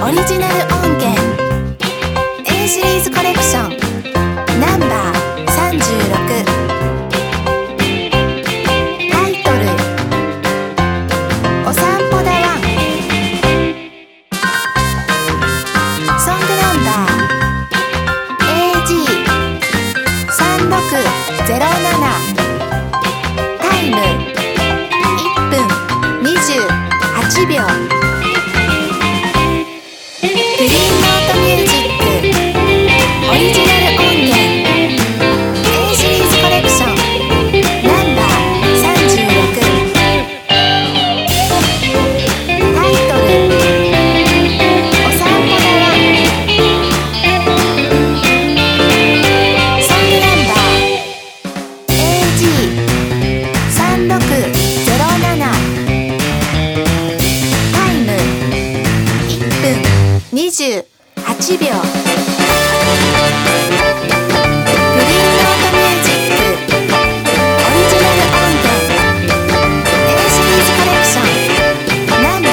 オリジナル音源 A シリーズコレクションナンバー36、タイトルお散歩だワン、ソングナンバー AG3607、タイム1分28秒。グリーンノートミュージックオリジナル音源 A シリーズコレクションナンバー36、タイトルお散歩だワン、ソングナンバー AG3607、タイム1分28秒。グリーンノートミュージックオリジナル音源 A シリーズコレクションナンバ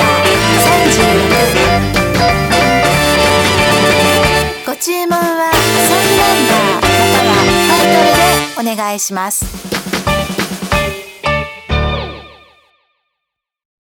ー36、ご注文はソングナンバーまたはタイトルでお願いします。